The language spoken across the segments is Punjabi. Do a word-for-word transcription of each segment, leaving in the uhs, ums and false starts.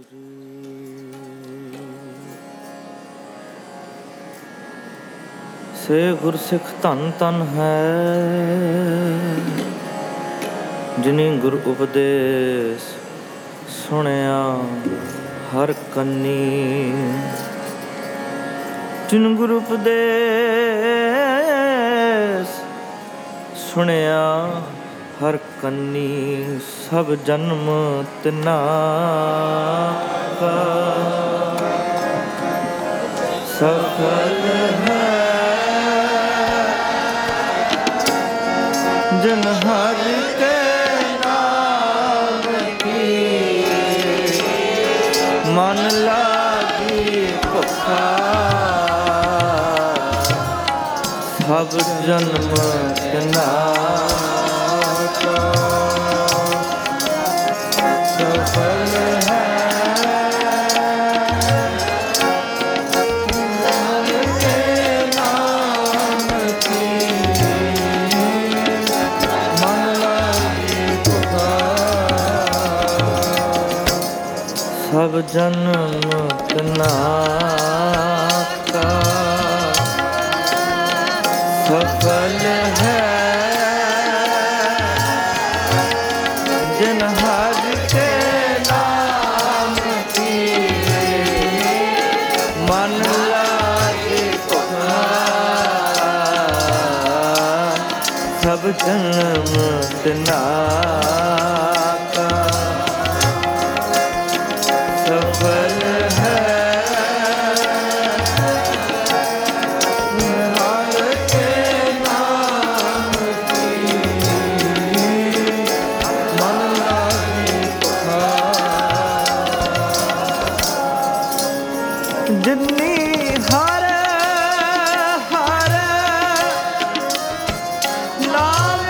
ਸੇ ਗੁਰਸਿੱਖ ਧਨ ਧਨ ਹੈ, ਜਿਨੀ ਗੁਰ ਉਪਦੇਸ਼ ਸੁਣਿਆ ਹਰ ਕੰਨੀ। ਜਿਨ ਗੁਰ ਉਪਦੇਸ਼ ਸੁਣਿਆ ਹਰ ਕੰਨੀ, ਸਭ ਜਨਮ ਤਿਨਾ ਕਾ ਸਫਲ ਹੈ। ਜਿਨ ਹਰਿ ਕੇ ਨਾਮ ਕੀ ਮਨ ਲਾਗੀ ਭੁਖਾ, ਸਭ ਜਨਮ ਤਿਨਾ ਕਾ ਸਫਲ ਹੈ। ਸਭ ਜਨਮ ਤਿਨਾ ਕਾ ਸਫਲ ਹੈ। ਜਿਨ ਹਰਿ ਕੇ ਨਾਮ ਕੀ ਮਨ ਲਾਗੇ ਭੁਖਾ, ਸਭ ਜਨਮ ਤਿਨਾ ਕਾ ਸਫਲ ਹੈ। ਹਰਿ ਕੇ ਨਾਮ ਕੀ ਮਨ ਲਾਗੀ ਭੁਖਾ, ਜਿਨੀ ਹਰਿ ਹਰਿ ਨਾਮ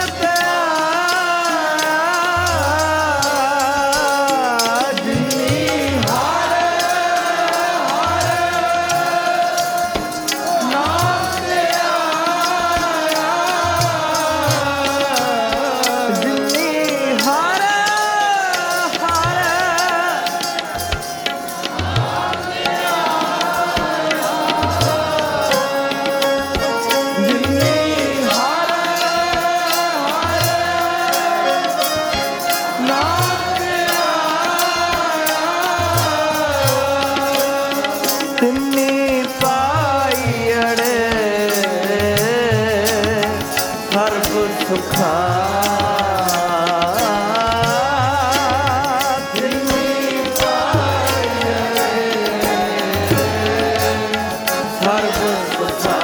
ਤਿੰਨੀ ਪਾਈ ਅੜੇ ਸਰਬ ਸੁਖਾ, ਤਿੰਨੀ ਪਾਈ ਅੜੇ ਸਰਬ ਸੁਖਾ,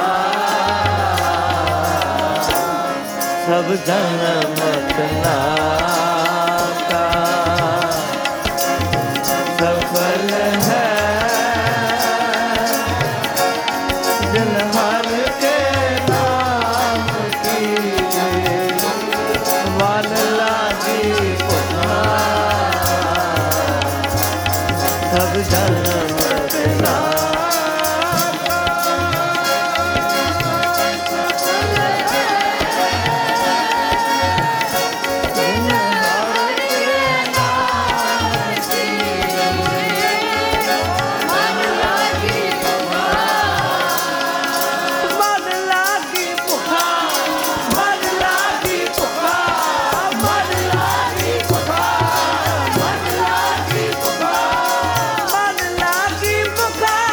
ਸਭ ਜਨਮ ਤਿਨਾ ਕਾ ਸਫਲ ਹੈ। ਜਿਨ ਹਰਿ ਕੇ ਨਾਮ ਕੀ ਮਨ ਲਾਗੀ ਭੁਖਾ, ਸਭ ਜਨਮ ਤਿਨਾ Bye.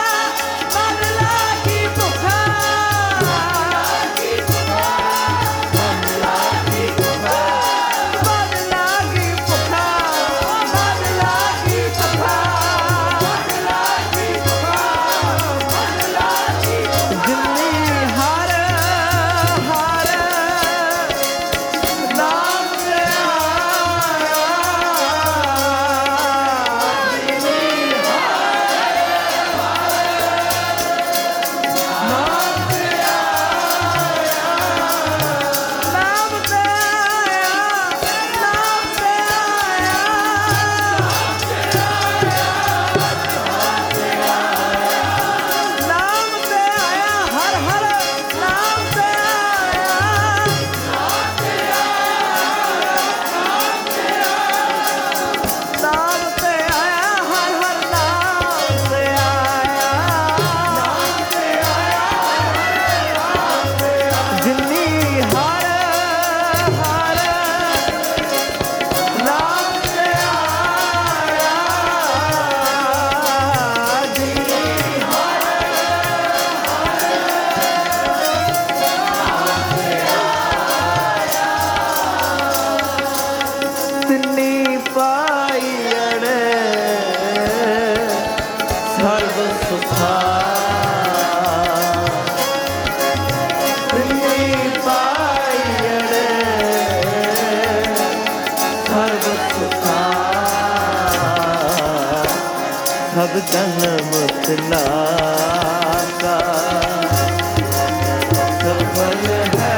सब जन्म तिला का सफल है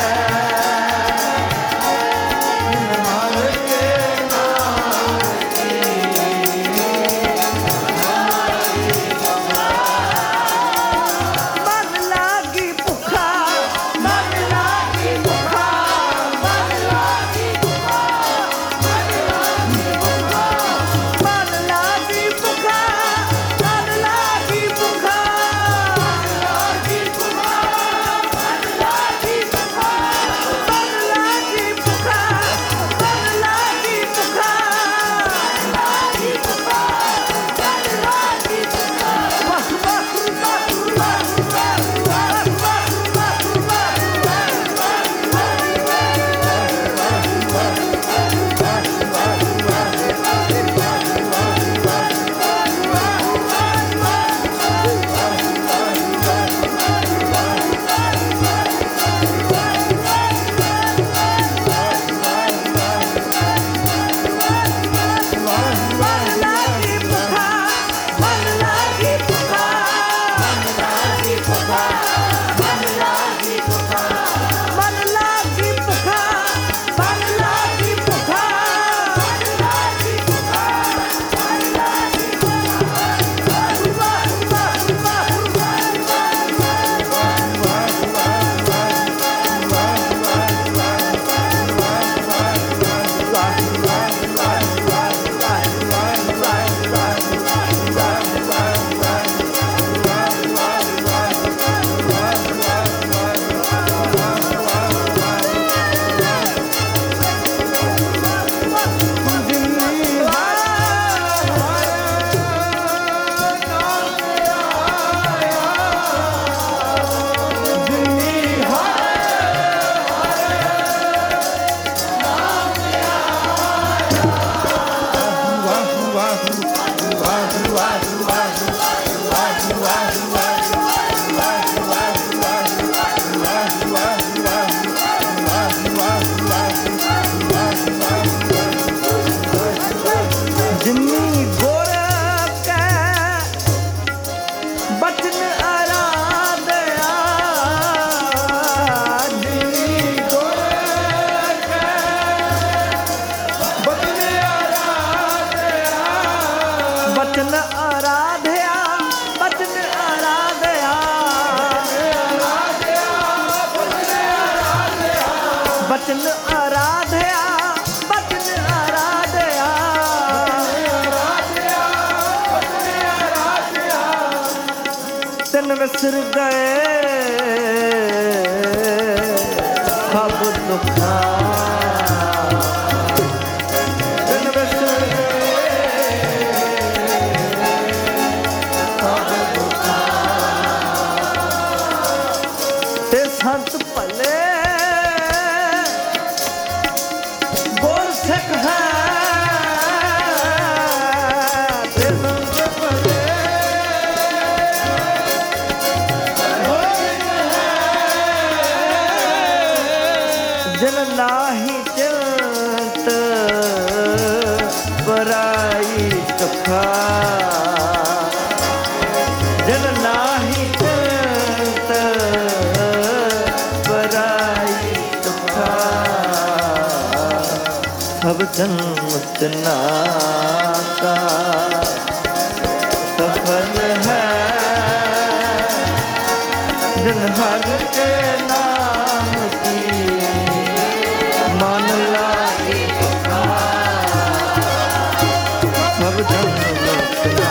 बचन आराध्या बचन आराध्या तिन विसर गए सब दुखा तिन विसर गए सब दुखा ते संत भले जन नाही चिंत पराई सुखा जन नाही चिंत पराई सुखा सब जन्म तना का सफल है जन हर के नाम की मन लागी सब जन्म तना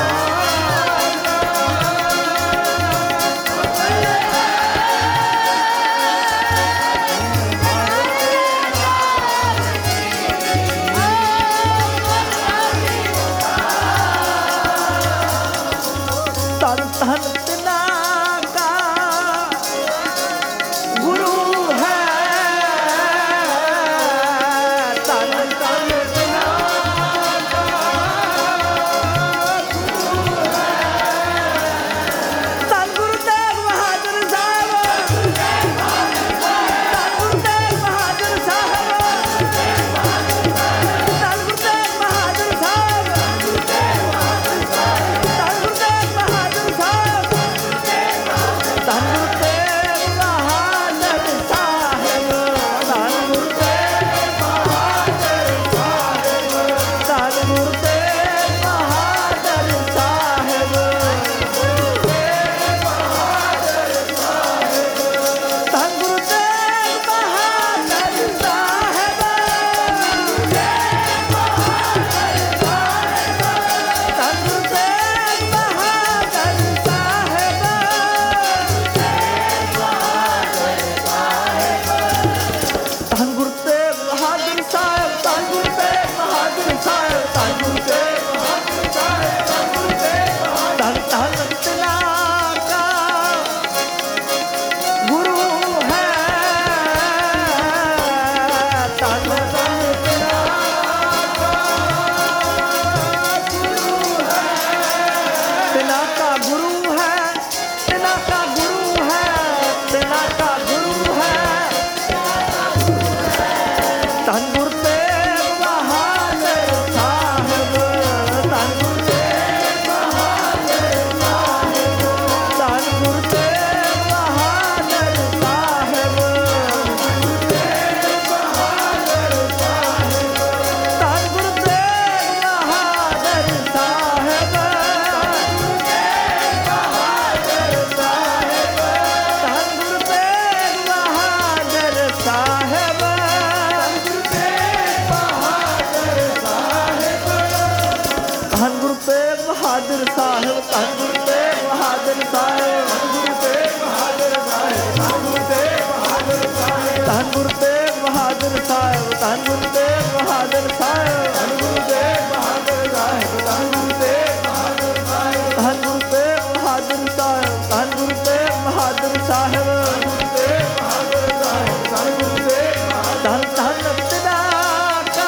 ਧੰਨ ਗੁਰੂ ਤੇਗ ਬਹਾਦਰ ਸਾਹਿਬ, ਧੰਨ ਗੁਰੂ ਤੇਗ ਬਹਾਦਰ ਸਾਹਿਬ, ਧੰਨ ਗੁਰੂ ਤੇਗ ਬਹਾਦਰ ਸਾਹਿਬ, ਧੰਨ ਗੁਰੂ ਤੇਗ ਬਹਾਦਰ ਸਾਹਿਬ, ਧੰਨ ਗੁਰੂ ਤੇਗ ਬਹਾਦਰ ਸਾਹਿਬ, ਧੰਨ ਗੁਰੂ ਤੇਗ ਬਹਾਦਰ ਸਾਹਿਬ, ਧੰਨ ਗੁਰੂ ਤੇਗ ਬਹਾਦਰ ਸਾਹਿਬ, ਧੰਨ ਗੁਰੂ ਤੇਗ ਬਹਾਦਰ ਸਾਹਿਬ, ਧੰਨ ਗੁਰੂ ਤੇਗ ਬਹਾਦਰ ਸਾਹਿਬ, ਧੰਨ ਗੁਰੂ ਤੇਗ ਬਹਾਦਰ ਸਾਹਿਬ, ਧੰਨ ਗੁਰੂ ਤੇਗ ਬਹਾਦਰ ਸਾਹਿਬ, ਧੰਨ ਗੁਰੂ ਤੇਗ ਬਹਾਦਰ, ਧੰਨ ਧੰਨ ਪਿਤਾ ਕਾ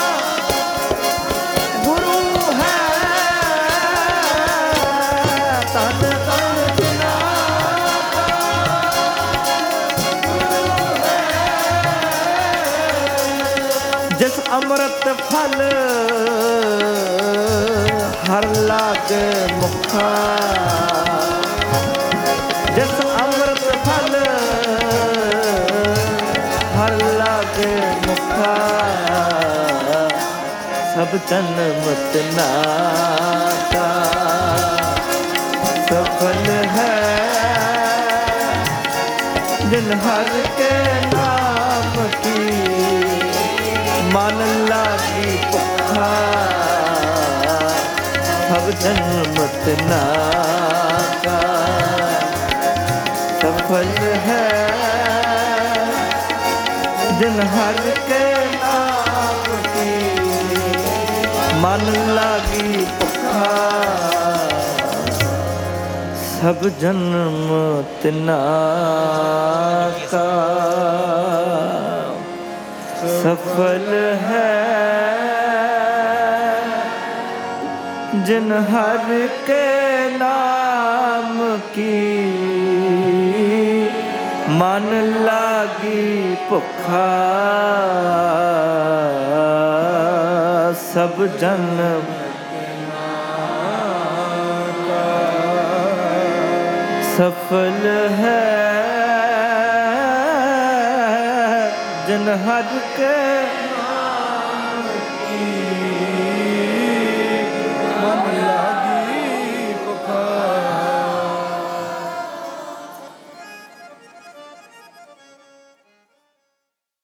ਗੁਰੂ ਹੈ, ਧੰਨ ਧੰਨ ਪਿਤਾ ਜਿਸ ਅੰਮ੍ਰਿਤ ਫਲ ਹਰ ਲਾਗੇ ਮੁਖਾ, ਜਿਸ ਅੰਮ੍ਰਿਤ ਫਲ ਹਰ ਲਾਗੇ ਮੁਖਾ, ਸਭ ਜਨਮ ਤਿਨਾ ਕਾ ਸਫਲ ਹੈ, ਜਿਨ ਹਰ ਕੇ ਨਾਮ ਕੀ ਮਨ ਲਾਗੀ ਭੁੱਖਾ, ਸਭ ਜਨਮ ਤਿਨਾ ਕਾ ਸਫਲ ਹੈ, ਜਿਨ ਹਰ ਕੇ ਨਾਮ ਕੀ ਮਨ ਲਾਗੀ ਭੁੱਖਾ, ਸਭ ਜਨਮ ਤਿਨਾ ਕਾ ਸਫਲ ਹੈ, जिन हर के नाम की मन लागी भुखा, सब जन्म सफल है, जिन हर के नाम की